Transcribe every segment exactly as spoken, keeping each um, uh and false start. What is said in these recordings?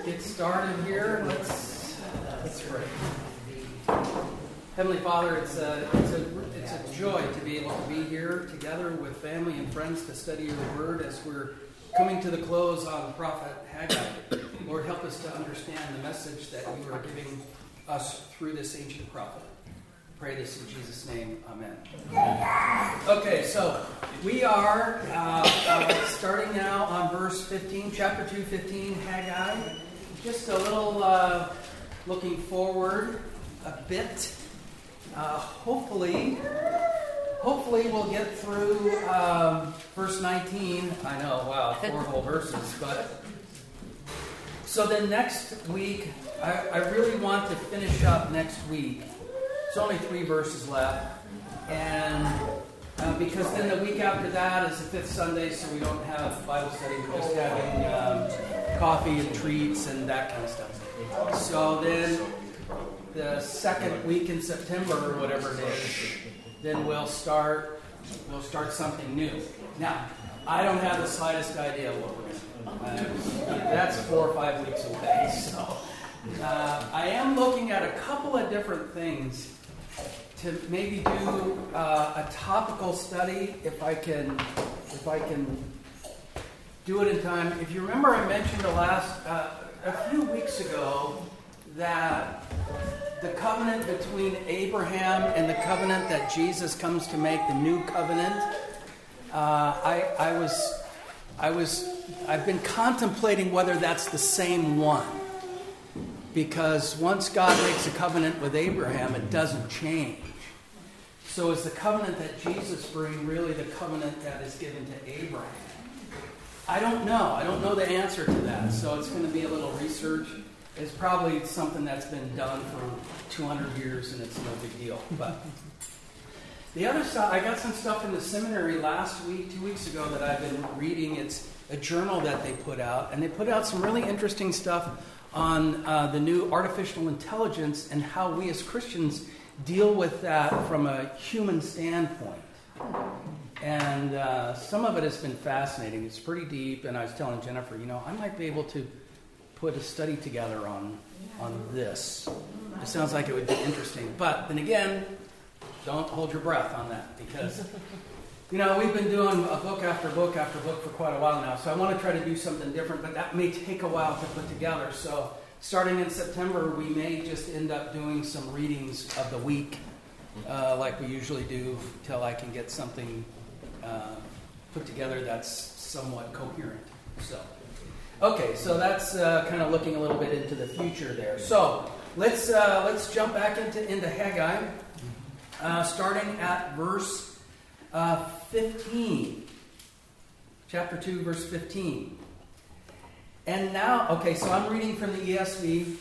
get started here. Let's let's pray. Heavenly Father, it's a, it's a it's a joy to be able to be here together with family and friends to study your word as we're coming to the close on the prophet Haggai. Lord, help us to understand the message that you are giving us through this ancient prophet. Pray this in Jesus' name. Amen. Okay, so we are uh, uh, starting now on verse fifteen, chapter two, fifteen, Haggai. Just a little uh, looking forward a bit. Uh, hopefully, hopefully we'll get through um, verse nineteen. I know, wow, four whole verses. But so then next week, I, I really want to finish up next week. There's only three verses left, and uh, because then the week after that is the fifth Sunday, so we don't have Bible study. We're just having um, coffee and treats and that kind of stuff. So then the second week in September or whatever it is, then we'll start we'll start something new. Now, I don't have the slightest idea what we're going to do. Uh, that's four or five weeks away. So uh, I am looking at a couple of different things to maybe do uh, a topical study if I can if I can do it in time. If you remember, I mentioned the last uh, a few weeks ago that the covenant between Abraham and the covenant that Jesus comes to make, the new covenant. Uh, I, I was, I was, I've been contemplating whether that's the same one, because once God makes a covenant with Abraham, it doesn't change. So is the covenant that Jesus brings really the covenant that is given to Abraham? I don't know. I don't know the answer to that. So it's going to be a little research. It's probably something that's been done for two hundred years and it's no big deal. But the other stuff, I got some stuff from the seminary last week, two weeks ago that I've been reading. It's a journal that they put out. And they put out some really interesting stuff on uh, the new artificial intelligence and how we as Christians deal with that from a human standpoint. And uh, some of it has been fascinating. It's pretty deep. And I was telling Jennifer, you know, I might be able to put a study together on on this. It sounds like it would be interesting. But then again, don't hold your breath on that, because, you know, we've been doing a book after book after book for quite a while now. So I want to try to do something different, but that may take a while to put together. So starting in September, we may just end up doing some readings of the week, uh, like we usually do, till I can get something uh, put together that's somewhat coherent. So. Okay, so that's uh, kind of looking a little bit into the future there. So let's uh, let's jump back into into Haggai, uh, starting at verse uh, fifteen, chapter two, verse fifteen. And now, okay, so I'm reading from the E S V.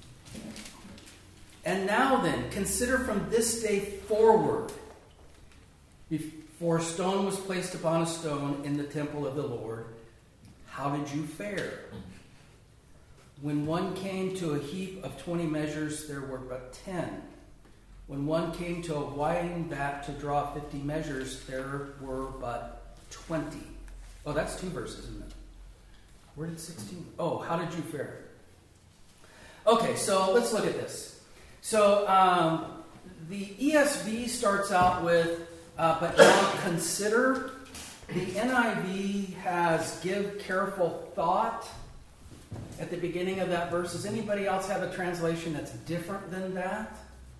And now then, consider from this day forward, before a stone was placed upon a stone in the temple of the Lord, how did you fare? When one came to a heap of twenty measures, there were but ten. When one came to a wine vat to draw fifty measures, there were but twenty. Oh, that's two verses, isn't it? Where did sixteen? Oh, how did you fare? Okay, so let's look at this. So um, the E S V starts out with, uh, but now consider. The N I V has give careful thought at the beginning of that verse. Does anybody else have a translation that's different than that?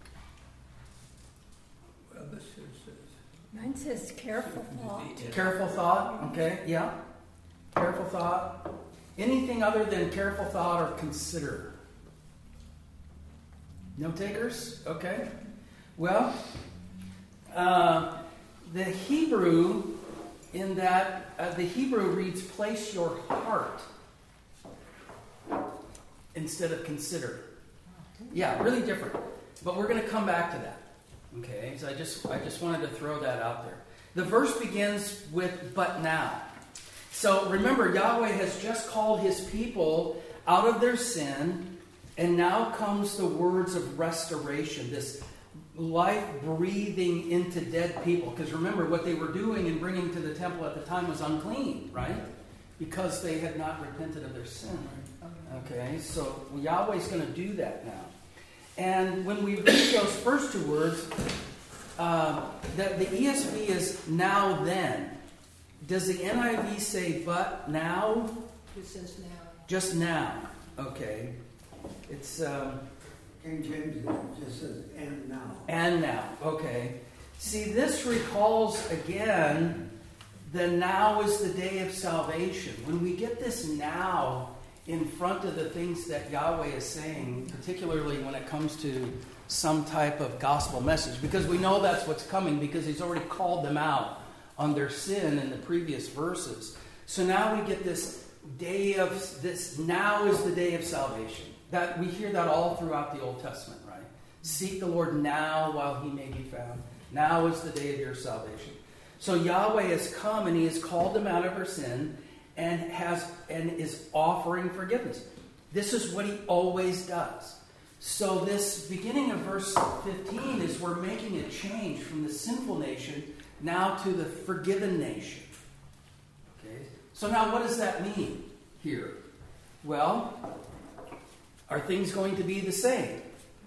Well, this is... Mine says careful thought. Careful thought, okay, yeah. Careful thought. Anything other than careful thought or consider? No takers? Okay. Well, uh, the Hebrew... in that uh, the Hebrew reads, place your heart instead of consider. Yeah, really different. But we're going to come back to that. Okay, so I just I just wanted to throw that out there. The verse begins with, but now. So remember, Yahweh has just called his people out of their sin, and now comes the words of restoration, this life breathing into dead people. Because remember, what they were doing and bringing to the temple at the time was unclean, right? Because they had not repented of their sin. Okay, so Yahweh's going to do that now. And when we read those first two words, uh, the, the E S V is now then. Does the N I V say but now? It says now. Just now. Okay. It's um, King James just says and now. and now. Okay. See, this recalls again the now is the day of salvation. When we get this now in front of the things that Yahweh is saying, particularly when it comes to some type of gospel message, because we know that's what's coming because he's already called them out on their sin in the previous verses. So now we get this day of, this now is the day of salvation. That we hear that all throughout the Old Testament, right? Seek the Lord now while he may be found. Now is the day of your salvation. So Yahweh has come and he has called them out of their sin and has and is offering forgiveness. This is what he always does. So this beginning of verse fifteen is we're making a change from the sinful nation now to the forgiven nation. Okay. So now what does that mean here? Well, are things going to be the same?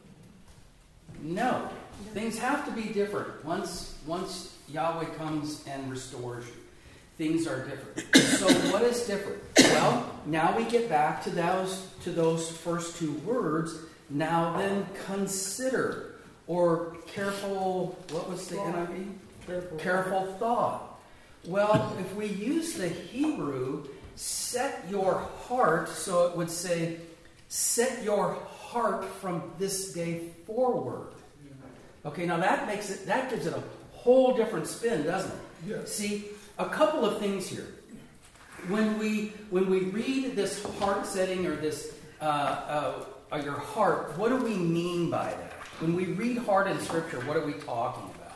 No. Things have to be different. Once, once Yahweh comes and restores you, things are different. So what is different? Well, now we get back to those, to those first two words. Now then consider, or careful, what was the N I V? Careful. Careful thought. Well, if we use the Hebrew, set your heart, so it would say, set your heart from this day forward. Okay, now that makes it, that gives it a whole different spin, doesn't it? Yes. See, a couple of things here. When we when we read this heart setting or this uh, uh, uh, your heart, what do we mean by that? When we read heart in Scripture, what are we talking about?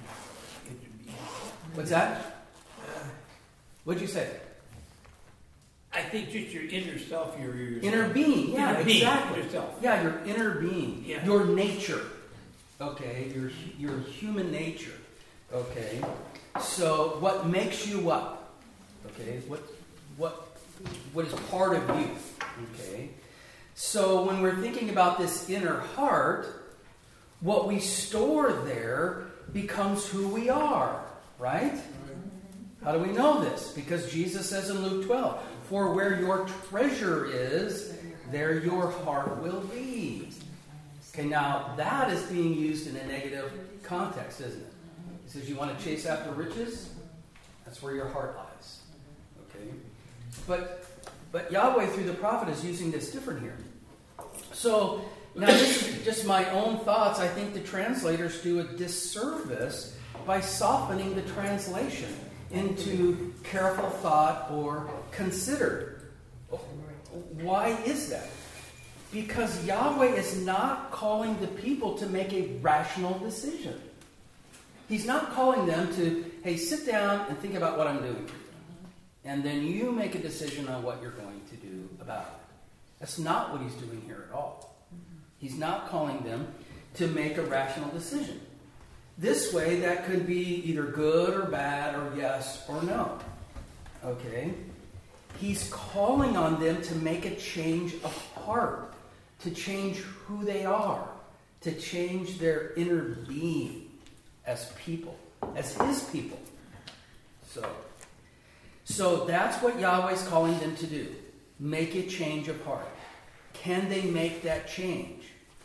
What's that? What'd you say? I think just your inner self, your, your Inner being, yeah, inner being, exactly. yourself. Yeah, your inner being, Yeah. your nature. Okay, your your human nature. Okay, so what makes you up? Okay, what what what is part of you? Okay, so when we're thinking about this inner heart, what we store there becomes who we are, right? How do we know this? Because Jesus says in Luke twelve, "For where your treasure is, there your heart will be." Okay, now that is being used in a negative context, isn't it? He says you want to chase after riches? That's where your heart lies. Okay? But but Yahweh through the prophet is using this different here. So now this is just my own thoughts. I think the translators do a disservice by softening the translation into careful thought or consider. Why is that? Because Yahweh is not calling the people to make a rational decision. He's not calling them to, hey, sit down and think about what I'm doing. And then you make a decision on what you're going to do about it. That's not what he's doing here at all. He's not calling them to make a rational decision. This way, that could be either good or bad or yes or no. Okay? He's calling on them to make a change of heart. To change who they are, to change their inner being as people, as his people. So, so that's what Yahweh's calling them to do. Make a change of heart. Can they make that change?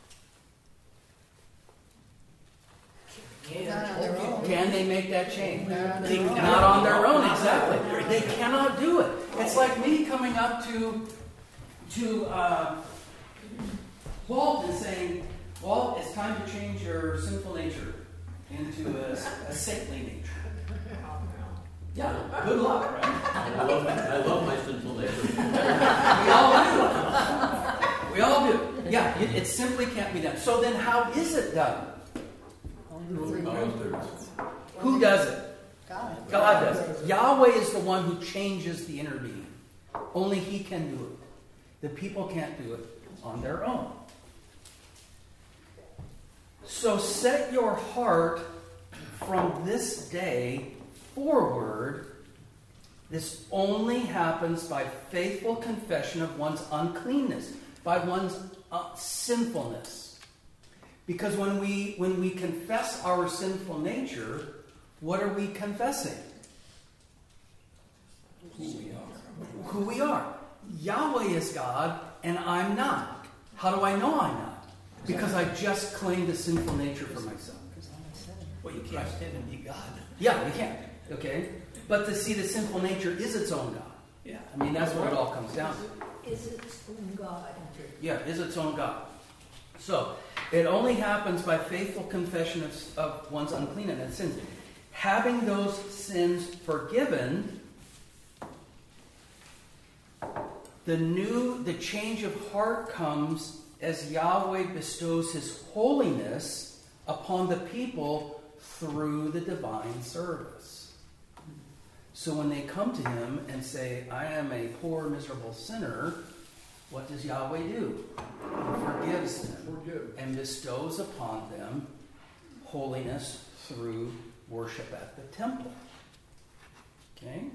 Not on their own. Can they make that change? Not on their own. Not on their own, exactly. They cannot do it. It's like me coming up to to uh, Walt and saying, "Walt, it's time to change your sinful nature into a, a saintly nature." Yeah, good luck, right? I love, I love my sinful nature. We all do. We all do. Yeah, it, it simply can't be done. So then, how is it done? Who does it? God. God does it. Yahweh is the one who changes the inner being. Only he can do it. The people can't do it on their own. So set your heart from this day forward. This only happens by faithful confession of one's uncleanness, by one's uh, sinfulness. Because when we when we confess our sinful nature, what are we confessing? Who we are. Who we are. Yahweh is God, and I'm not. How do I know I'm not? Because I just claimed a sinful nature for myself. Well, you can't stand and be God. Yeah, we can't. Okay? But to see the sinful nature is its own God. Yeah. I mean, that's what it all comes down to. Is its own God. Yeah, is its own God. So, it only happens by faithful confession of, of one's uncleanness and sins. Having those sins forgiven, the new, the change of heart comes as Yahweh bestows His holiness upon the people through the divine service. So when they come to Him and say, I am a poor, miserable sinner, what does Yahweh do? He forgives them and bestows upon them holiness through worship at the temple. Okay?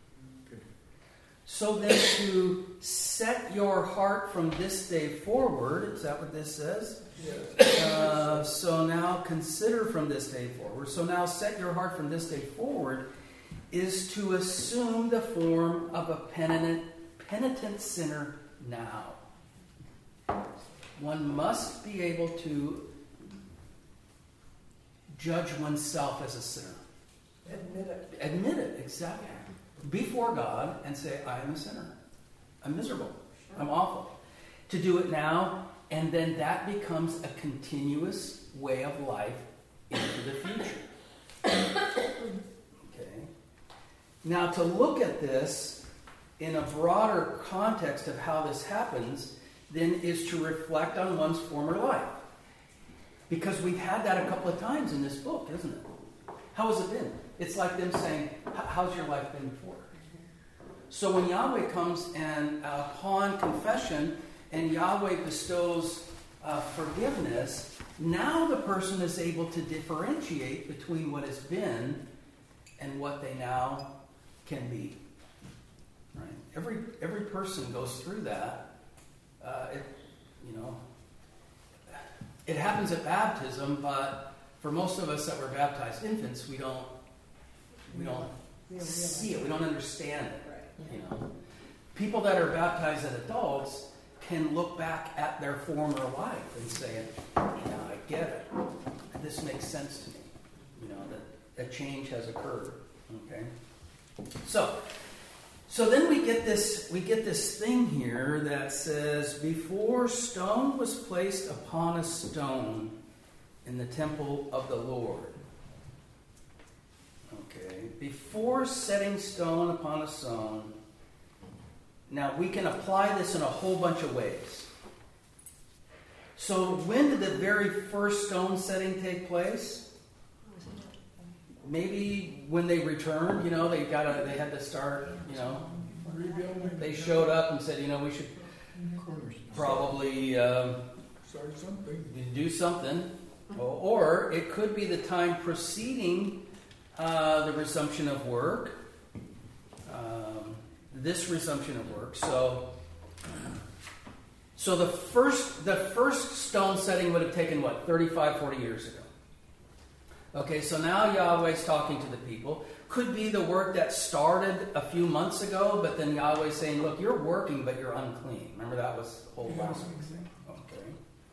So then to set your heart from this day forward, is that what this says? Yes. Uh, so now consider from this day forward. So now set your heart from this day forward is to assume the form of a penitent, penitent sinner now. One must be able to judge oneself as a sinner. Admit it. Admit it, exactly. Before God and say, I am a sinner. I'm miserable. I'm awful. To do it now, and then that becomes a continuous way of life into the future. Okay. Now, to look at this in a broader context of how this happens, then is to reflect on one's former life. Because we've had that a couple of times in this book, isn't it? How has it been? It's like them saying, how's your life been before? So when Yahweh comes and uh, upon confession and Yahweh bestows uh, forgiveness, now the person is able to differentiate between what has been and what they now can be. Right? Every every person goes through that. Uh, it, you know, it happens at baptism, but for most of us that were baptized infants, we don't we don't see it. We don't understand it. You know, people that are baptized as adults can look back at their former life and say, "Yeah, I get it. This makes sense to me." You know that a change has occurred. Okay, so so then we get this we get this thing here that says, "Before stone was placed upon a stone in the temple of the Lord." Okay, before setting stone upon a stone. Now, we can apply this in a whole bunch of ways. So, when did the very first stone setting take place? Maybe when they returned, you know, they got a, they had to start, you know, they showed up and said, you know, we should probably um, do something. Or it could be the time preceding uh, the resumption of work. Um, this resumption of work. So, so the first the first stone setting would have taken, what, thirty-five, forty years ago. Okay, so now Yahweh's talking to the people. Could be the work that started a few months ago, but then Yahweh's saying, look, you're working, but you're unclean. Remember that was the whole last week's thing? Okay.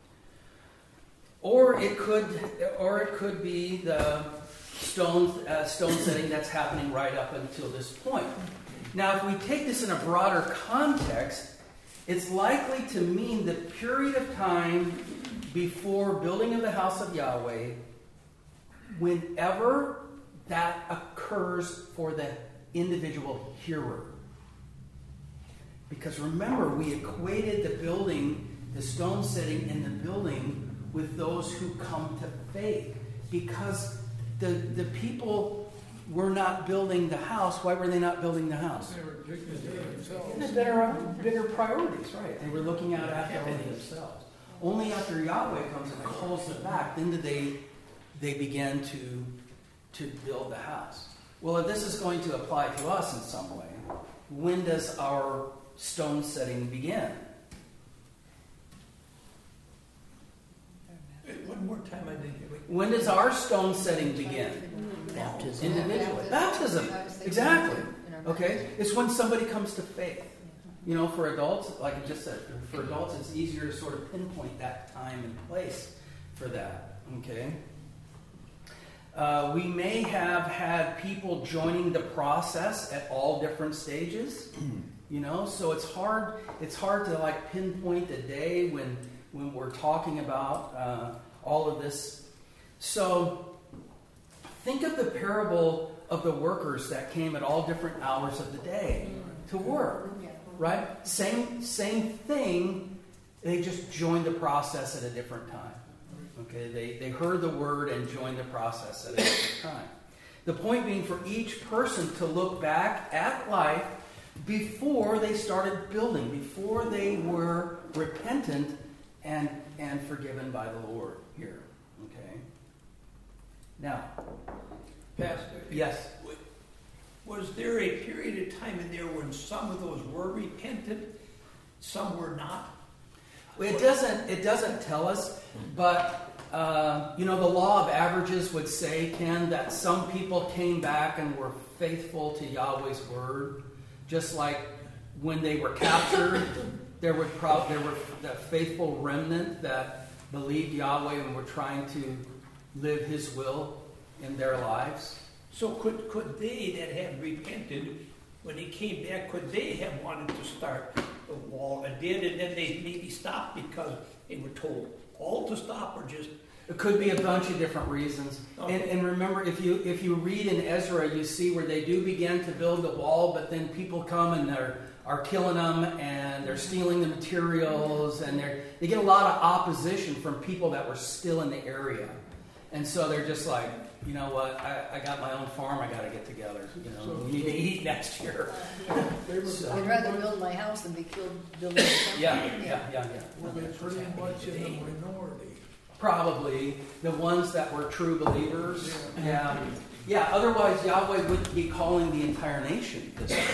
Or it could, or it could be the stone uh, stone setting that's happening right up until this point. Now, if we take this in a broader context, it's likely to mean the period of time before building of the house of Yahweh, whenever that occurs for the individual hearer. Because remember, we equated the building, the stone setting in the building, with those who come to faith. Because the, the people were not building the house. Why were they not building the house? They were taking care of themselves. They had better, bigger priorities, right? They were looking out after only themselves. Only after Yahweh comes and pulls it back, then do they they begin to to build the house. Well, if this is going to apply to us in some way, when does our stone setting begin? One more time, I didn't hear. When does our stone setting begin? Baptism. Individually. Baptism. Exactly. Okay? It's when somebody comes to faith. You know, for adults, like I just said, for adults, it's easier to sort of pinpoint that time and place for that. Okay? Uh, we may have had people joining the process at all different stages. You know, so it's hard. It's hard to like pinpoint a day when when we're talking about uh, all of this. So think of the parable of the workers that came at all different hours of the day to work. Right? Same same thing. They just joined the process at a different time. Okay, they, they heard the word and joined the process at a different time. The point being for each person to look back at life before they started building, before they were repentant and and forgiven by the Lord here. Okay. Now, Pastor. yes. Was there a period of time in there when some of those were repentant, some were not? It doesn't it doesn't tell us, but uh, you know, the law of averages would say, Ken, that some people came back and were faithful to Yahweh's word, just like when they were captured, there were pro- there were the faithful remnant that believed Yahweh and were trying to live His will in their lives. So could could they that had repented, when they came back, could they have wanted to start the wall and did, and then they maybe stopped because they were told all to stop, or just? It could be a bunch of different reasons. Okay. And, and remember, if you if you read in Ezra, you see where they do begin to build the wall, but then people come and they're are killing them and they're stealing the materials, and they they get a lot of opposition from people that were still in the area, and so they're just like, you know what, I, I got my own farm, I got to get together. You know, So- we need to eat next year. They were, So- I'd rather build my house than be killed building something. Yeah, yeah, yeah, yeah. were they pretty much in the minority? Probably the ones that were true believers. Yeah, yeah. Otherwise, Yahweh wouldn't be calling the entire nation this way.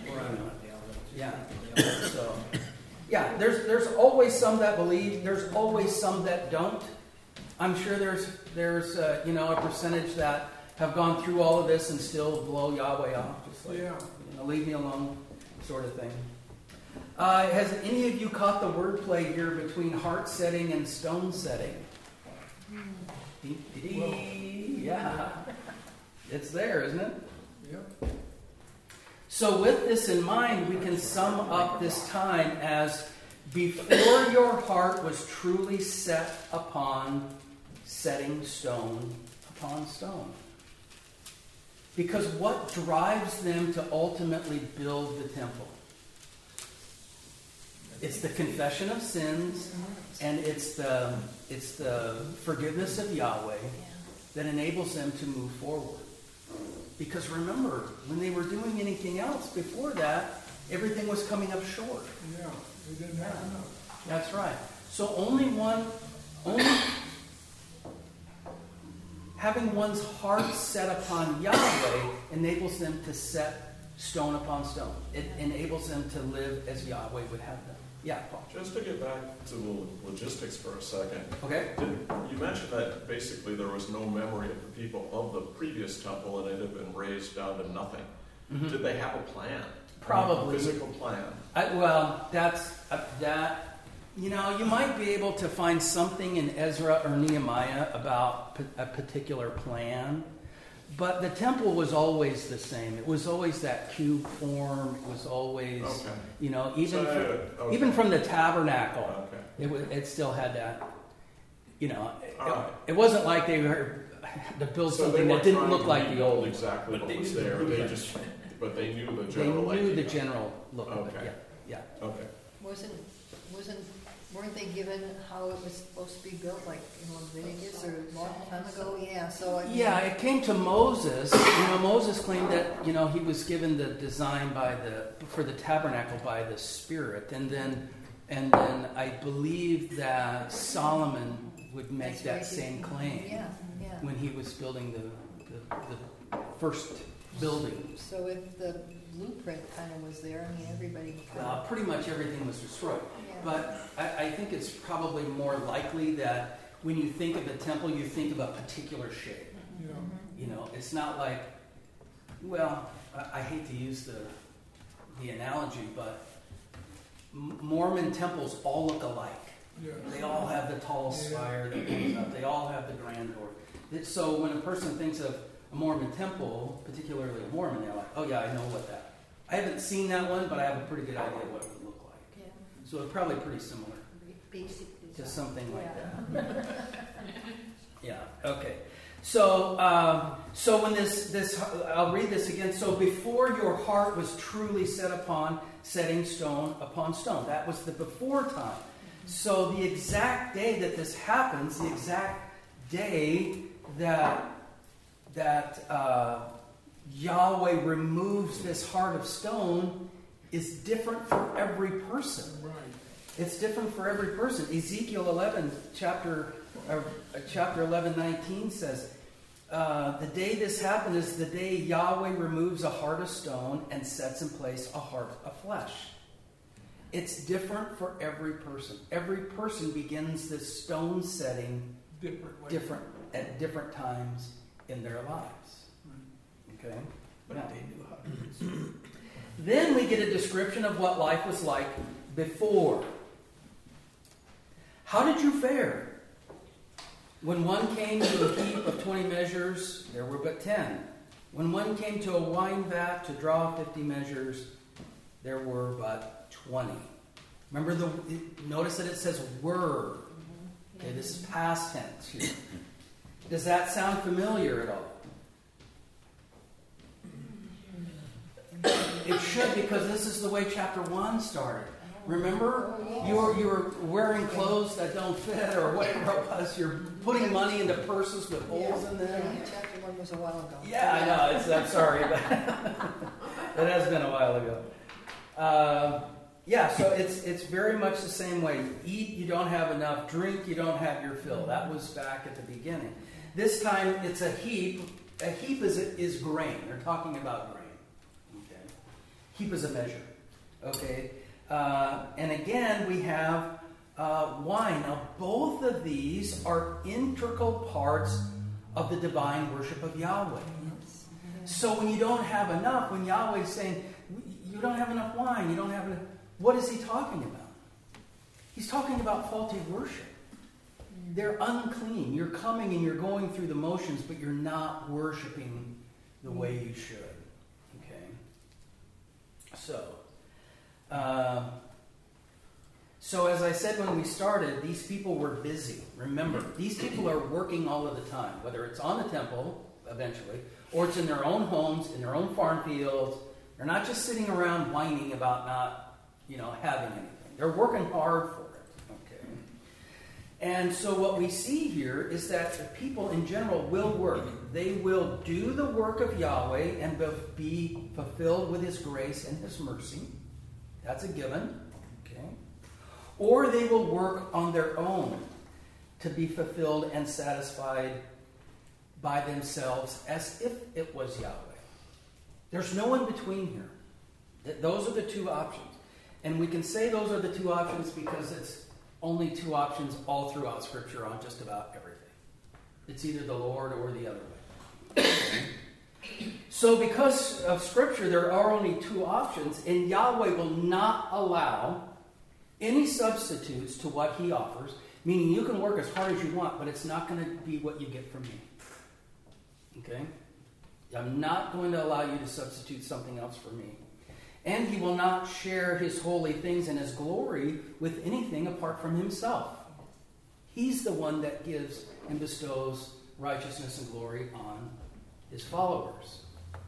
Yeah. So, yeah. There's there's always some that believe. There's always some that don't. I'm sure there's there's uh, you know, a percentage that have gone through all of this and still blow Yahweh off, just like, Yeah. you know, leave me alone, sort of thing. Uh, has any of you caught the wordplay here between heart setting and stone setting? Dee, dee, dee. Yeah, it's there, isn't it? Yep. So with this in mind, we can sum up this time as before your heart was truly set upon setting stone upon stone. Because what drives them to ultimately build the temple? It's the confession of sins, and it's the it's the forgiveness of Yahweh that enables them to move forward. Because remember, when they were doing anything else before that, everything was coming up short. Yeah, they didn't have enough. That's right. So only one, only having one's heart set upon Yahweh enables them to set stone upon stone. It enables them to live as Yahweh would have them. Yeah, Paul. Just to get back to the logistics for a second, Okay. did, you mentioned that basically there was no memory of the people of the previous temple and it had been raised down to nothing. Mhm. Did they have a plan? Probably. A physical plan? I, well, that's uh, that. You know, you might be able to find something in Ezra or Nehemiah about p- a particular plan, but the temple was always the same. It was always that cube form. It was always, Okay. you know, even So, from, okay. even from the tabernacle, Okay. it was, it still had that. You know, it, All right. it wasn't like they were to build So they something weren't that didn't trying look to like the rebuild old. exactly But what they was knew the there. They blueprint. just, but they knew the They general knew idea. the general look of it. Okay. Yeah, yeah. Okay. Wasn't, wasn't, weren't they given how it was supposed to be built, like in Leviticus or a long time ago? Yeah, so. I mean- Yeah, it came to Moses. You know, Moses claimed that, you know, he was given the design by the for the tabernacle by the Spirit, and then and then I believe that Solomon would make That's that right, same he- claim Yeah, yeah. when he was building the the, the first building. So if the blueprint kind of was there. I mean, everybody kind Uh, of. pretty much everything was destroyed. Yeah. But I, I think it's probably more likely that when you think of the temple, you think of a particular shape. Yeah. You know, it's not like, well, I, I hate to use the the analogy, but M- Mormon temples all look alike. Yeah. They all have the tall spire that goes up. They all have the grand door. That- So when a person thinks of a Mormon temple, particularly a Mormon, they're like, oh yeah, I know what that. I haven't seen that one, but I have a pretty good idea what it would look like. Yeah, So it's probably pretty similar basically. to something like Yeah. that. Yeah. Okay. So, um, so when this this I'll read this again. So before your heart was truly set upon setting stone upon stone. That was the before time. So the exact day that this happens, the exact day that that uh, Yahweh removes this heart of stone is different for every person. Right. It's different for every person. Ezekiel eleven, chapter uh, chapter eleven, nineteen says, uh, the day this happened is the day Yahweh removes a heart of stone and sets in place a heart of flesh. It's different for every person. Every person begins this stone setting Different way. different at different times in their lives. Okay? But Now, they knew how to do it. then we get a description of what life was like before. How did you fare? When one came to a heap of twenty measures, there were but ten. When one came to a wine vat to draw fifty measures, there were but twenty. Remember, the notice that it says were. Okay, this is past tense here. Does that sound familiar at all? It should, because this is the way chapter one started. Remember? You were, you were wearing clothes that don't fit or whatever it was. You're putting money into purses with holes in them. Yeah, chapter one was a while ago. Yeah, I know. It's, I'm sorry, but it has been a while ago. Uh, yeah, so it's it's very much the same way. Eat, you don't have enough. Drink, you don't have your fill. That was back at the beginning. This time, it's a heap. A heap is is grain. They're talking about grain. Okay, heap is a measure. Okay, uh, and again we have uh, wine. Now, both of these are integral parts of the divine worship of Yahweh. So when you don't have enough, when Yahweh is saying, you don't have enough wine, you don't have enough, what is he talking about? He's talking about faulty worship. They're unclean. You're coming and you're going through the motions, but you're not worshiping the way you should. Okay? So, uh, so as I said when we started, these people were busy. Remember, these people are working all of the time, whether it's on the temple, eventually, or it's in their own homes, in their own farm fields. They're not just sitting around whining about not, you know, having anything. They're working hard for it. Okay. And so what we see here is that the people in general will work. They will do the work of Yahweh and be fulfilled with His grace and His mercy. That's a given. Okay. Or they will work on their own to be fulfilled and satisfied by themselves as if it was Yahweh. There's no in between here. Th- Those are the two options. And we can say those are the two options because it's only two options all throughout Scripture on just about everything. It's either the Lord or the other way. So because of Scripture, there are only two options, and Yahweh will not allow any substitutes to what He offers, meaning you can work as hard as you want, but it's not going to be what you get from me. Okay? I'm not going to allow you to substitute something else for me. And He will not share His holy things and His glory with anything apart from Himself. He's the one that gives and bestows righteousness and glory on His followers.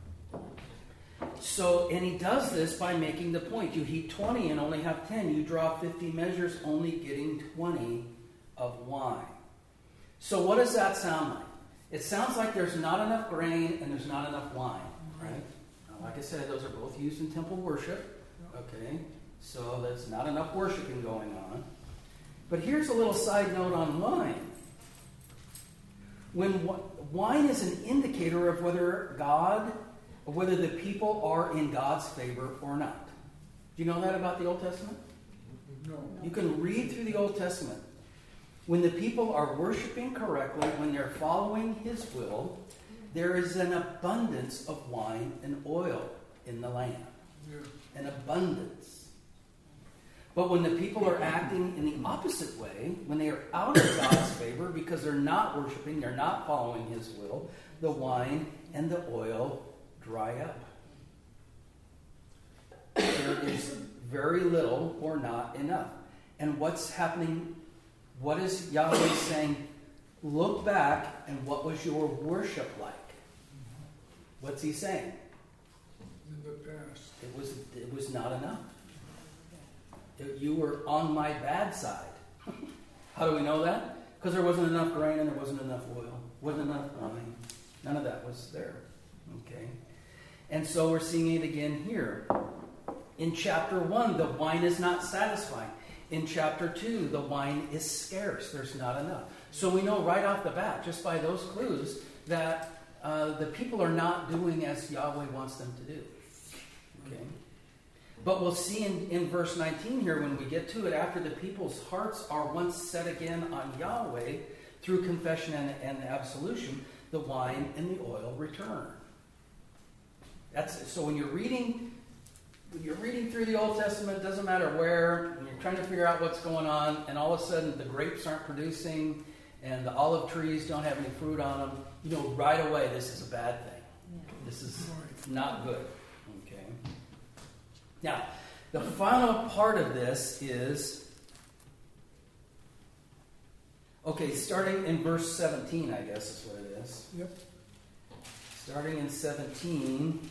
So, and He does this by making the point. You heat twenty and only have ten. You draw fifty measures, only getting twenty of wine. So what does that sound like? It sounds like there's not enough grain and there's not enough wine, right? Now, like I said, those are both used in temple worship. Okay, so there's not enough worshiping going on. But here's a little side note on wine. When w- wine is an indicator of whether God of whether the people are in God's favor or not. Do you know that about the Old Testament? No. You can read through the Old Testament. When the people are worshiping correctly, when they're following His will, there is an abundance of wine and oil in the land. Yeah. An abundance. But when the people are acting in the opposite way, when they are out of God's favor because they're not worshiping, they're not following His will, the wine and the oil dry up. There is very little or not enough. And what's happening? What is Yahweh saying? Look back, and what was your worship like? What's He saying? In the past. It was it was not enough. You were on my bad side. How do we know that? Because there wasn't enough grain and there wasn't enough oil. Wasn't enough wine. None of that was there. Okay. And so we're seeing it again here. In chapter one, the wine is not satisfying. In chapter two, the wine is scarce. There's not enough. So we know right off the bat, just by those clues, that uh, the people are not doing as Yahweh wants them to do. Okay. But we'll see in, in verse nineteen here, when we get to it, after the people's hearts are once set again on Yahweh through confession and, and absolution, the wine and the oil return. That's so when you're reading when you're reading through the Old Testament, it doesn't matter where, when you're trying to figure out what's going on, and all of a sudden the grapes aren't producing and the olive trees don't have any fruit on them, you know right away this is a bad thing. This is not good. Okay. Now, the final part of this is, okay, starting in verse seventeen, I guess is what it is. Yep. Starting in seventeen,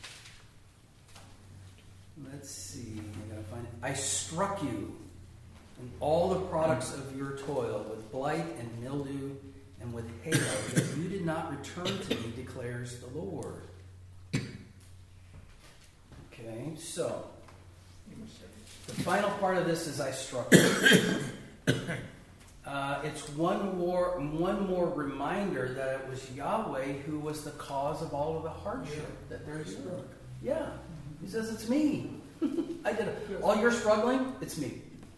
let's see, I gotta find it. I struck you and all the products of your toil with blight and mildew and with hail, that you did not return to me, declares the Lord. Okay, so the final part of this is I struck you. Uh, it's one more one more reminder that it was Yahweh who was the cause of all of the hardship Yeah. that they're Struck. doing. Yeah, He says it's me. I did it. All you're struggling, it's me.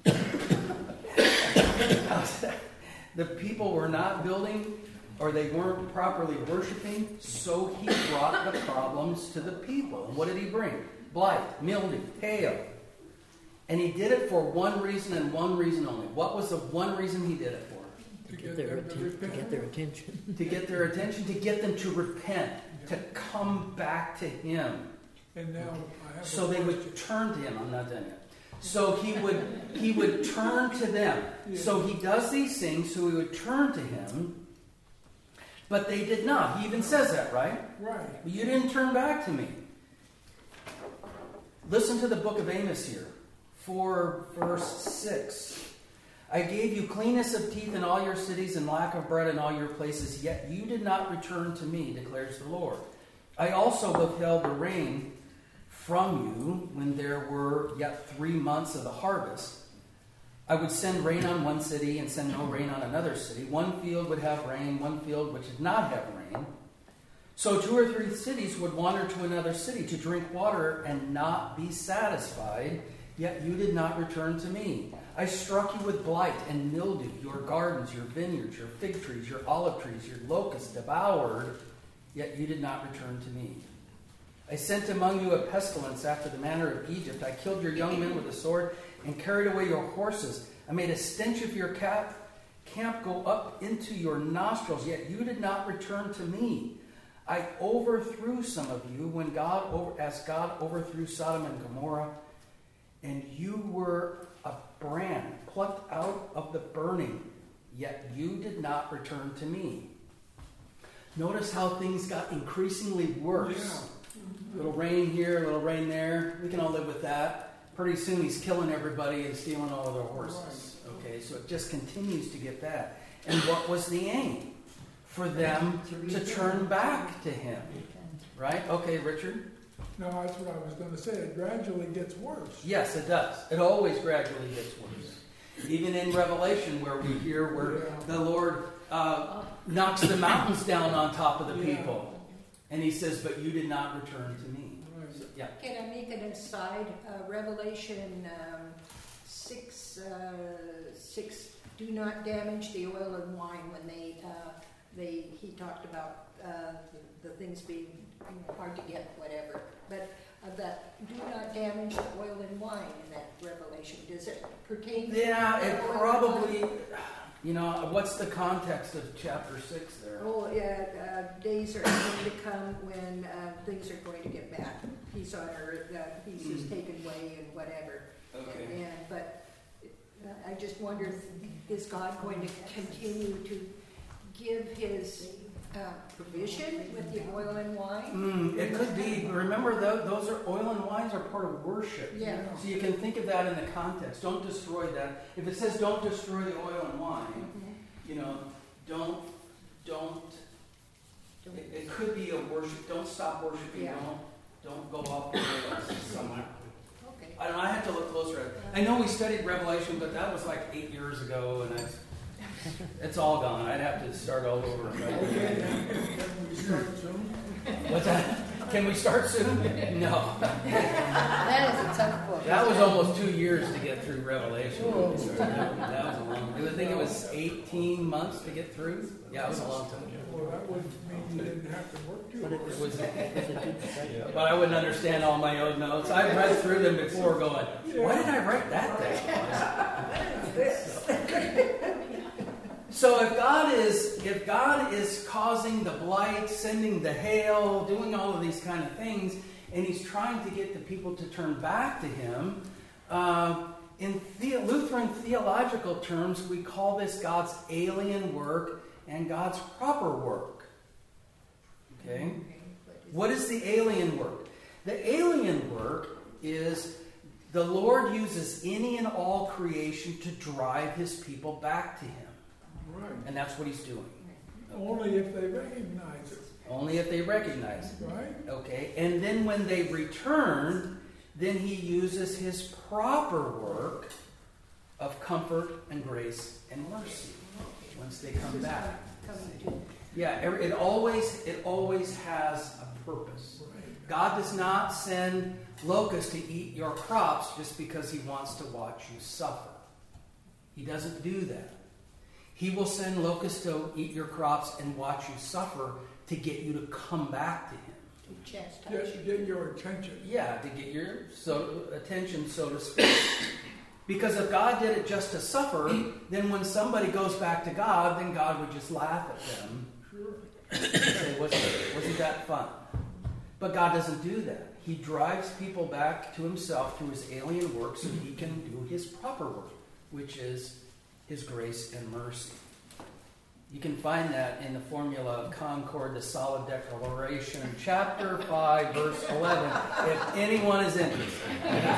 The people were not building, or they weren't properly worshiping, so He brought the problems to the people. And what did He bring? Blight, mildew, hail. And He did it for one reason and one reason only. What was the one reason He did it for? To To get their, atten- to get their attention. To get their attention, to get them to repent, to come back to Him. And now I have So a they question. would turn to Him. I'm not done yet. So He would He would turn to them. So He does these things so He would turn to Him. But they did not. He even says that, right? Right. You didn't turn back to me. Listen to the book of Amos here. four verse six. I gave you cleanness of teeth in all your cities and lack of bread in all your places, yet you did not return to me, declares the Lord. I also withheld the rain from you when there were yet three months of the harvest. I would send rain on one city and send no rain on another city. One field would have rain, one field which did not have rain. So two or three cities would wander to another city to drink water and not be satisfied, yet you did not return to me. I struck you with blight and mildew, your gardens, your vineyards, your fig trees, your olive trees, your locusts devoured, yet you did not return to me. I sent among you a pestilence after the manner of Egypt. I killed your young men with a sword and carried away your horses. I made a stench of your camp, camp go up into your nostrils, yet you did not return to me. I overthrew some of you when God, over, as God overthrew Sodom and Gomorrah, and you were a brand plucked out of the burning, yet you did not return to me. Notice how things got increasingly worse. Yeah. Little rain here, little rain there. We can all live with that. Pretty soon he's killing everybody and stealing all of their horses. Okay, so it just continues to get bad. And what was the aim? For them to turn back to Him. Right? Okay, Richard? No, that's what I was going to say. It gradually gets worse. Yes, it does. It always gradually gets worse. Even in Revelation, where we hear where Yeah. the Lord uh, knocks the mountains down on top of the Yeah. people. And he says, but you did not return to me. So, yeah. Can I make an aside? Uh, Revelation um, six, uh, six, do not damage the oil and wine when they, uh, they, he talked about uh, the, the things being you know, hard to get, whatever. But uh, that do not damage the oil and wine in that Revelation. Does it pertain to Yeah, the it oil and probably, wine? you know, what's the context of chapter six there? Oh, yeah, uh, days are going to come when uh, things are going to get bad. Peace on earth, uh, peace is Mm. taken away and whatever. Okay. And, but uh, I just wonder, is God going to continue to give his uh, provision with the oil and wine? Mm, it could be. Remember, tho- those are oil and wines are part of worship. Yeah. So you can think of that in the context. Don't destroy that. If it says don't destroy the oil and wine, Mhm. you know, don't, don't. It, it could be a worship. Don't stop worshiping. Yeah. Don't, don't go off the rails somewhere. Okay. I don't know. I have to look closer at it. I know we studied Revelation, but that was like eight years ago, and I, it's all gone. I'd have to start all over. Okay, can we start soon? What's that? Can we start soon? No. That is a tough book. That was almost two years to get through Revelation. That was a long. I think it was eighteen months to get through. Yeah, it was a long time. Well, that would mean you didn't have to work too But it hard. It was, was a good study. but I wouldn't understand all my own notes. I read through them before, going, "Why did I write that there?" So if God is if God is causing the blight, sending the hail, doing all of these kind of things, and He's trying to get the people to turn back to Him, uh, in the- Lutheran theological terms, we call this God's alien work and God's proper work. Okay? What is the alien work? The alien work is the Lord uses any and all creation to drive His people back to Him. Right. And that's what He's doing. Only if they recognize it, Only if they recognize it. right? Okay? And then when they return, then He uses His proper work of comfort and grace and mercy once they come back. Coming to Yeah, every, it always it always has a purpose. Right. God does not send locusts to eat your crops just because He wants to watch you suffer. He doesn't do that. He will send locusts to eat your crops and watch you suffer to get you to come back to Him. to chastise Get, you. get your attention. Yeah, to get your so, attention, so to speak. Because if God did it just to suffer, then when somebody goes back to God, then God would just laugh at them. And say, wasn't, wasn't that fun? But God doesn't do that. He drives people back to Himself through His alien work so He can do His proper work, which is His grace and mercy. You can find that in the formula of Concord, the Solid Declaration, chapter five, verse eleven, if anyone is interested.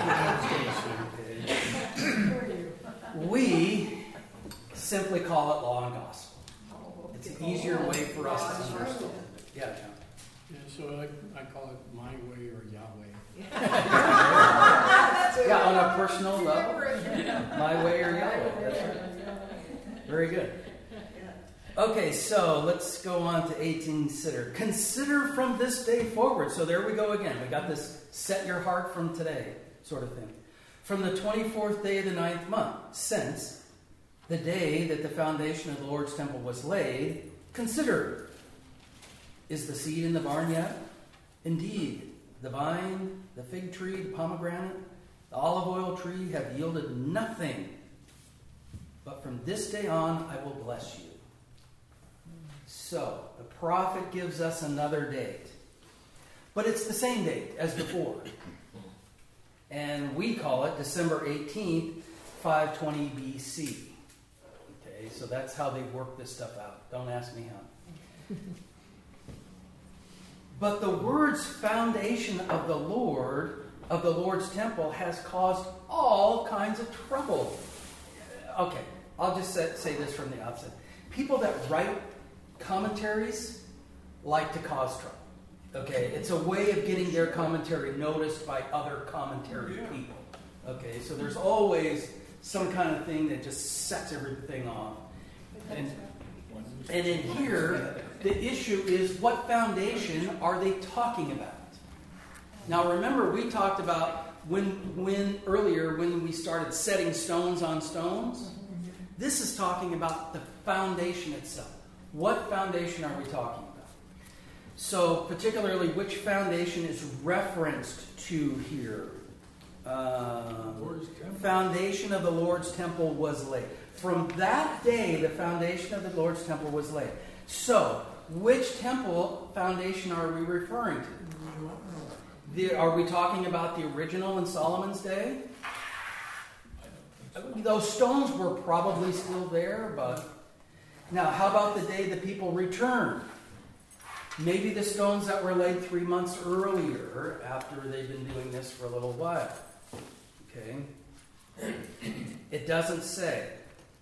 We simply call it law and gospel. It's an easier way for us to understand it. Yeah, John. Yeah, so I, I call it my way or Yahweh. Yeah, on a personal level. My way or Yahweh. That's right. Very good. Okay, so let's go on to eighteen. Consider. Consider from this day forward. So there we go again. We got this set your heart from today sort of thing. From the twenty-fourth day of the ninth month, since the day that the foundation of the Lord's temple was laid, consider, is the seed in the barn yet? Indeed, the vine, the fig tree, the pomegranate, the olive oil tree have yielded nothing. But from this day on, I will bless you. So, the prophet gives us another date. But it's the same date as before. And we call it December eighteenth, five twenty B C. Okay, so that's how they work this stuff out. Don't ask me how. But the word's foundation of the Lord, of the Lord's temple, has caused all kinds of trouble. Okay, I'll just say, say this from the outset. People that write commentaries like to cause trouble. Okay, it's a way of getting their commentary noticed by other commentary people. Okay, so there's always some kind of thing that just sets everything off. And And in here, the issue is, what foundation are they talking about? Now remember, we talked about when, when earlier when we started setting stones on stones. This is talking about the foundation itself. What foundation are we talking about? So particularly, which foundation is referenced to here? Uh, foundation of the Lord's temple was laid. From that day, the foundation of the Lord's temple was laid. So, which temple foundation are we referring to? The, are we talking about the original in Solomon's day? Those stones were probably still there, but now how about the day the people returned? Maybe the stones that were laid three months earlier, after they've been doing this for a little while. Okay? It doesn't say.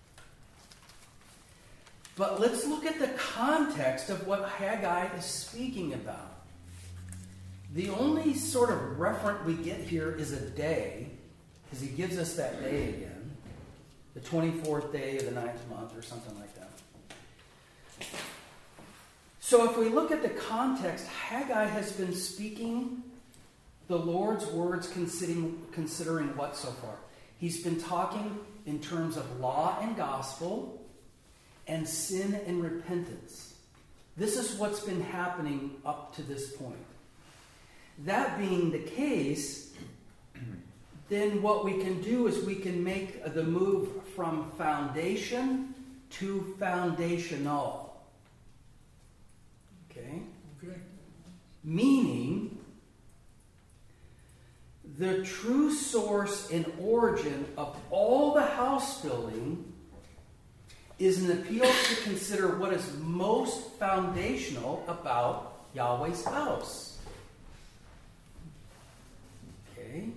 But let's look at the context of what Haggai is speaking about. The only sort of reference we get here is a day, because he gives us that day again, the twenty-fourth day of the ninth month or something like that. So if we look at the context, Haggai has been speaking the Lord's words considering, considering what so far? He's been talking in terms of law and gospel and sin and repentance. This is what's been happening up to this point. That being the case, then what we can do is we can make the move from foundation to foundational. Okay? Okay. Meaning, the true source and origin of all the house building is an appeal to consider what is most foundational about Yahweh's house. Okay?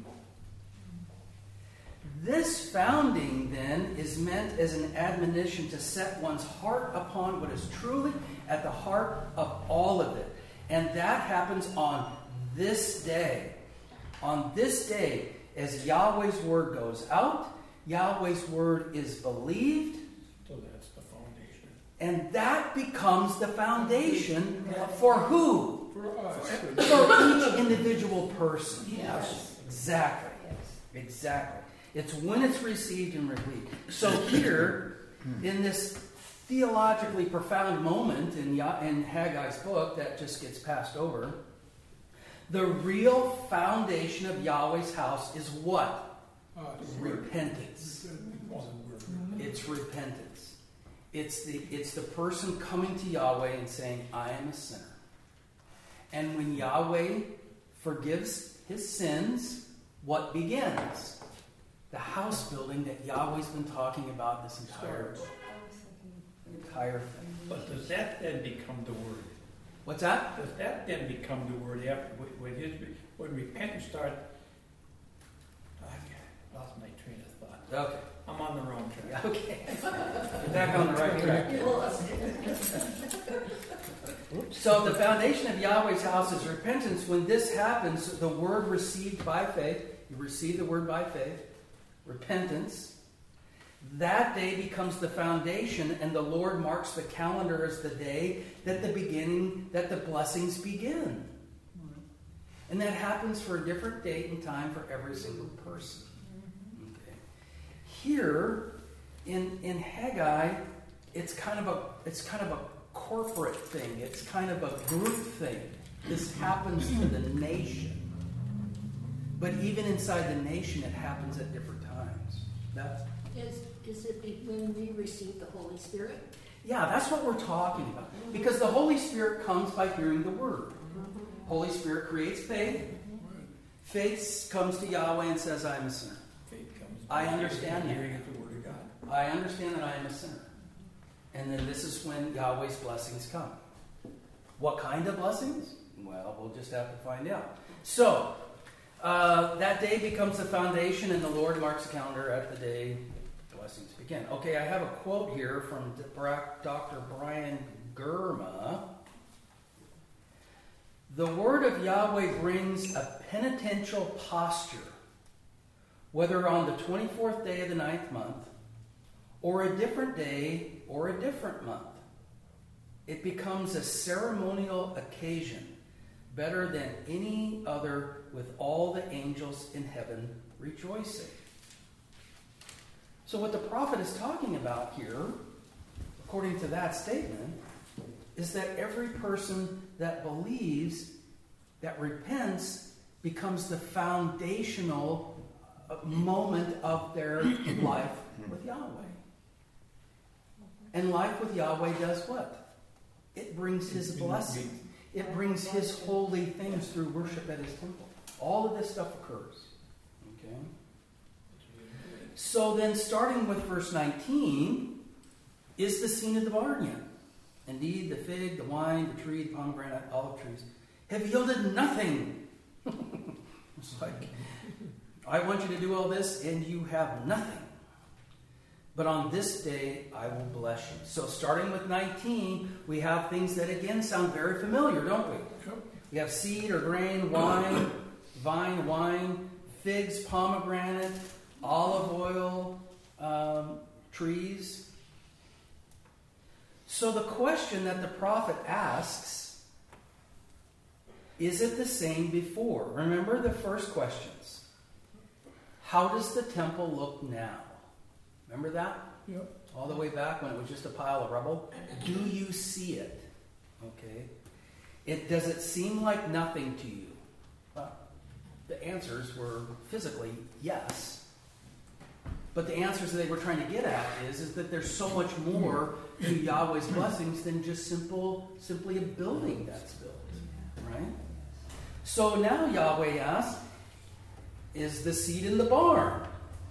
This founding, then, is meant as an admonition to set one's heart upon what is truly at the heart of all of it. And that happens on this day. On this day, as Yahweh's word goes out, Yahweh's word is believed. So that's the foundation. And that becomes the foundation for who? For us. For each individual person. Yes. Exactly. Yes. Exactly. It's when it's received and believed. So here, in this theologically profound moment in, Yah- in Haggai's book that just gets passed over, the real foundation of Yahweh's house is what? Us. Repentance. It's repentance. It's the, it's the person coming to Yahweh and saying, I am a sinner. And when Yahweh forgives his sins, what begins? The house building that Yahweh's been talking about this entire, entire thing. But does that then become the word? What's that? Does that then become the word after when his when repentance starts? I lost my train of thought. Okay. I'm on the wrong track. Okay. You're back on the right track. So the foundation of Yahweh's house is repentance. When this happens, the word received by faith, you receive the word by faith, repentance. That day becomes the foundation, and the Lord marks the calendar as the day that the beginning, that the blessings begin. And that happens for a different date and time for every single person. Okay. Here in in Haggai, it's kind of a it's kind of a corporate thing. It's kind of a group thing. This happens to the nation. But even inside the nation, it happens at different times. That's Is, is it be- when we receive the Holy Spirit? Yeah, that's what we're talking about. Because the Holy Spirit comes by hearing the Word. Holy Spirit creates faith. Faith comes to Yahweh and says, I am a sinner. Faith comes I understand that. hearing the word of God. I understand that I am a sinner. And then this is when Yahweh's blessings come. What kind of blessings? Well, we'll just have to find out. So, uh, that day becomes the foundation, and the Lord marks the calendar at the day blessings begin. Okay, I have a quote here from Doctor Brian Germa. The word of Yahweh brings a penitential posture, whether on the twenty-fourth day of the ninth month, or a different day, or a different month. it becomes a ceremonial occasion, better than any other, with all the angels in heaven rejoicing. So what the prophet is talking about here, according to that statement, is that every person that believes, that repents, becomes the foundational moment of their life with Yahweh. And life with Yahweh does what? It brings His blessing. It brings His holy things through worship at His temple. All of this stuff occurs. Okay? So then, starting with verse nineteen, is the scene of the barnyard. Indeed, the fig, the wine, the tree, the pomegranate, olive trees have yielded nothing. It's like, I want you to do all this, and you have nothing. But on this day, I will bless you. So starting with nineteen, we have things that again sound very familiar, don't we? We have seed or grain, wine, vine, wine, figs, pomegranate, olive oil, um, trees. So the question that the prophet asks, is it the same before? Remember the first questions. How does the temple look now? Remember that? Yep. All the way back when it was just a pile of rubble? Do you see it? Okay. It does it seem like nothing to you? Well, the answers were physically yes. But the answers that they were trying to get at is, is that there's so much more to Yahweh's blessings than just simple, simply a building that's built. Right? So now Yahweh asks, is the seed in the barn?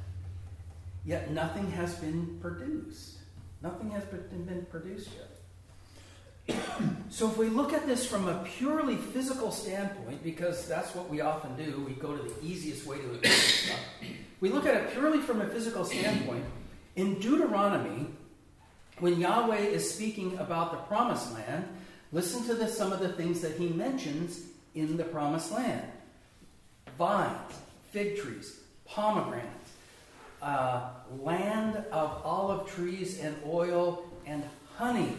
Yet nothing has been produced. Nothing has been, been produced yet. So if we look at this from a purely physical standpoint, because that's what we often do, we go to the easiest way to explain stuff. We look at it purely from a physical standpoint. In Deuteronomy, when Yahweh is speaking about the promised land, listen to the, some of the things that he mentions in the promised land. Vines, fig trees, pomegranates, uh, land of olive trees and oil and honey.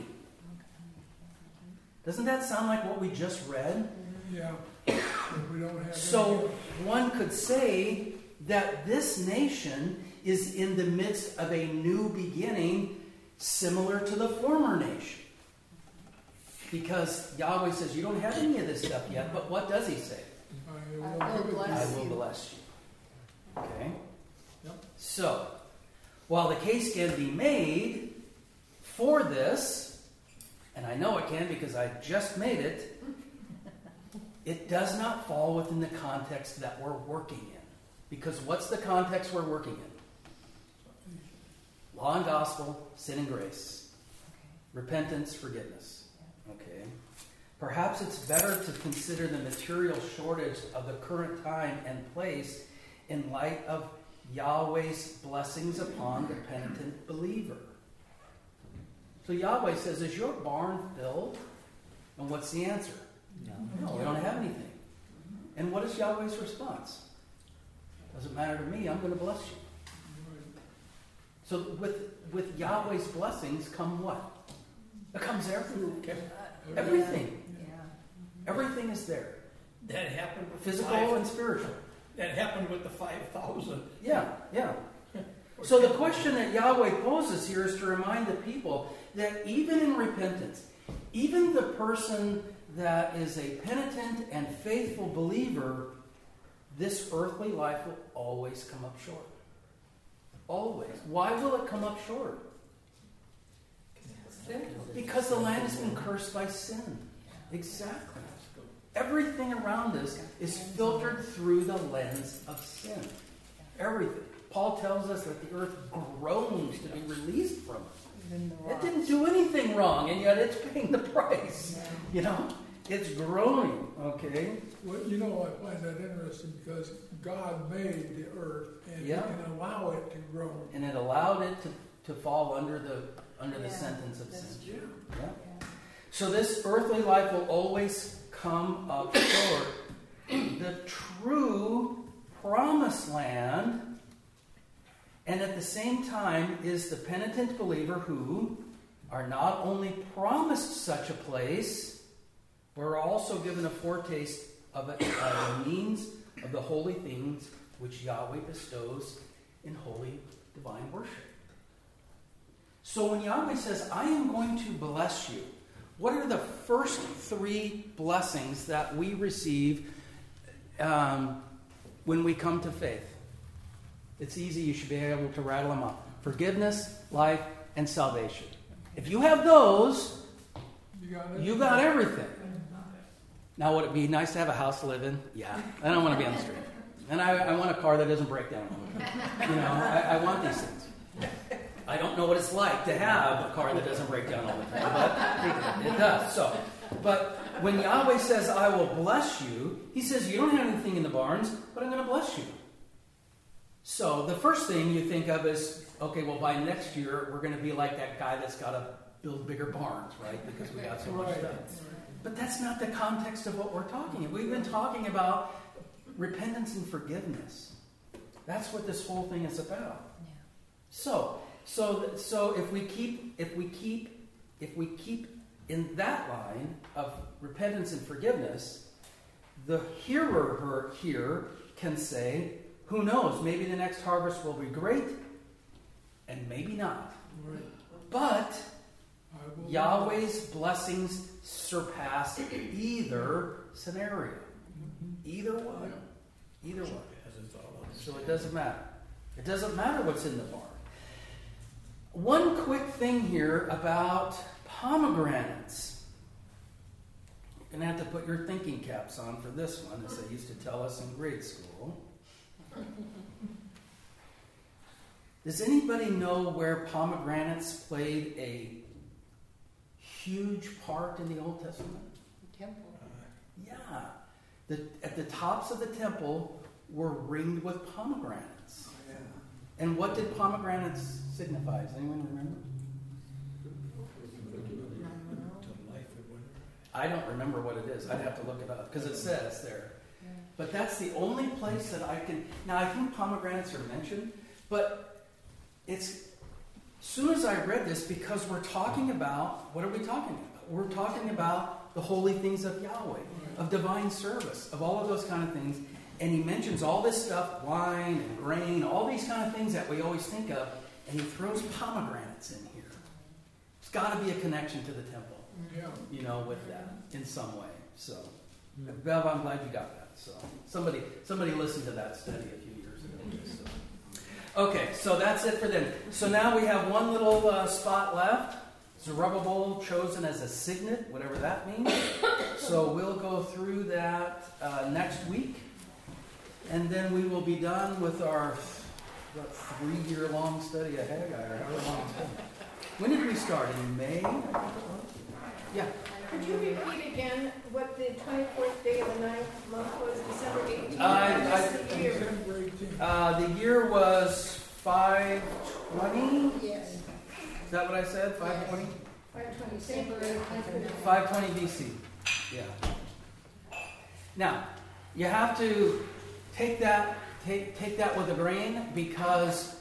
Doesn't that sound like what we just read? Yeah. We don't have So one could say that this nation is in the midst of a new beginning similar to the former nation. Because Yahweh says, you don't have any of this stuff yet, but what does he say? I will give it to you. I will bless you. Okay? So, while the case can be made for this, and I know it can because I just made it, it does not fall within the context that we're working in. Because what's the context we're working in? Law and gospel, sin and grace. Repentance, forgiveness. Okay. Perhaps it's better to consider the material shortage of the current time and place in light of Yahweh's blessings upon the penitent believer. So Yahweh says, is your barn filled? And what's the answer? No. No, we don't have anything. And what is Yahweh's response? Doesn't matter to me, I'm going to bless you. So with, with Yahweh's blessings come what? It comes everything. Everything. Everything is there. That happened with Physical five, and spiritual. That happened with the five thousand. Yeah, yeah. So the question that Yahweh poses here is to remind the people that even in repentance, even the person that is a penitent and faithful believer, this earthly life will always come up short. Always. Why will it come up short? Because the land has been cursed by sin. Exactly. Everything around us is filtered through the lens of sin. Everything. Paul tells us that the earth groans to be released from it. It didn't do anything wrong, and yet it's paying the price. You know? It's groaning, okay? Well, you know, I find that interesting because God made the earth and Yeah. He can allow it to grow. And it allowed it to, to fall under the under the Yeah, sentence of that's sin. true. Yeah. So this earthly life will always come up short. The true promised land, and at the same time, is the penitent believer who are not only promised such a place, but are also given a foretaste of it by the means of the holy things which Yahweh bestows in holy divine worship. So when Yahweh says, I am going to bless you, what are the first three blessings that we receive um, when we come to faith? It's easy, you should be able to rattle them up. Forgiveness, life, and salvation. If you have those, You got you got everything. Now, would it be nice to have a house to live in? Yeah. I don't want to be on the street. And I, I want a car that doesn't break down. You know, I, I want these things. I don't know what it's like to have a car that doesn't break down all the time, but it does. So, but when Yahweh says, I will bless you, he says, you don't have anything in the barns, but I'm going to bless you. So the first thing you think of is, okay, well, by next year, we're going to be like that guy that's got to build bigger barns, right? Because we got so much stuff. But that's not the context of what we're talking about. We've been talking about repentance and forgiveness. That's what this whole thing is about. Yeah. So, so, so if we keep, if we keep, if we keep in that line of repentance and forgiveness, the hearer her, here can say, who knows, maybe the next harvest will be great, and maybe not. Right. But I will- Yahweh's blessings surpass either scenario. Either one. Either one. So it doesn't matter. It doesn't matter what's in the barn. One quick thing here about pomegranates. You're going to have to put your thinking caps on for this one, as they used to tell us in grade school. Does anybody know where pomegranates played a huge part in the Old Testament? Temple. Yeah. The, at the tops of the temple were ringed with pomegranates. Oh, yeah. And what did pomegranates signify? Does anyone remember? I don't remember what it is. I'd have to look it up because it says there. But that's the only place that I can... Now, I think pomegranates are mentioned, but it's... As soon as I read this, because we're talking about... What are we talking about? We're talking about the holy things of Yahweh, of divine service, of all of those kind of things. And he mentions all this stuff, wine and grain, all these kind of things that we always think of, and he throws pomegranates in here. There's got to be a connection to the temple, Yeah. you know, with that in some way. So, Bev, I'm glad you got that. So, somebody somebody listened to that study a few years ago. So. Okay, so that's it for them. So now we have one little uh, spot left. Zerubbabel chosen as a signet, whatever that means. So we'll go through that uh, next week. And then we will be done with our what, three-year-long study of Haggai, or however long it's been. When did we start? In May? I think it was? Yeah. Could you repeat again what the twenty-fourth day of the ninth month was, December eighteenth? Uh, I- I- Just the year. December eighteenth. Uh, the year was five twenty. Yes, Is that what I said? five twenty? five twenty, December eighteenth. five twenty B C. Yeah. Now, you have to take that take take that with a grain because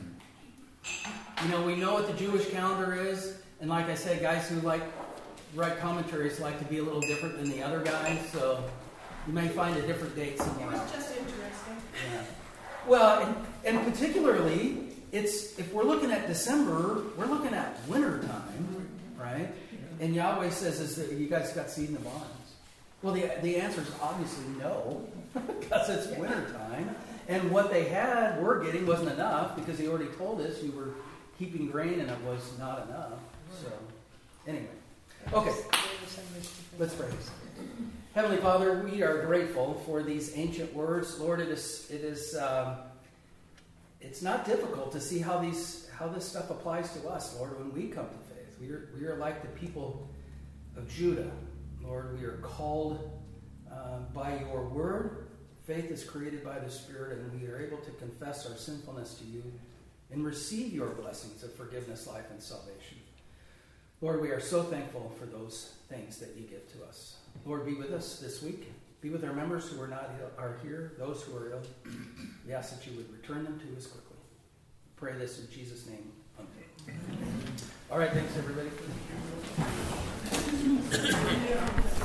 you know we know what the Jewish calendar is, and like I said, guys who like write commentaries like to be a little different than the other guys, so you may find a different date somewhere else. Just interesting. Yeah. Well, and, and particularly, it's if we're looking at December, we're looking at winter time, right? And Yahweh says, "Is that you guys got seed in the barns?" Well, the the answer is obviously no, because it's winter time, and what they had, we're getting, wasn't enough because He already told us you were heaping grain and it was not enough. So, anyway, okay, let's pray. Heavenly Father, we are grateful for these ancient words. Lord, it is it is um, it's not difficult to see how these how this stuff applies to us, Lord, when we come to faith. We are we are like the people of Judah, Lord. We are called uh, by Your word. Faith is created by the Spirit, and we are able to confess our sinfulness to You and receive Your blessings of forgiveness, life, and salvation. Lord, we are so thankful for those things that You give to us. Lord, be with us this week. Be with our members who are not are here, those who are ill. We ask that You would return them to us quickly. Pray this in Jesus' name. Amen. All right, thanks everybody.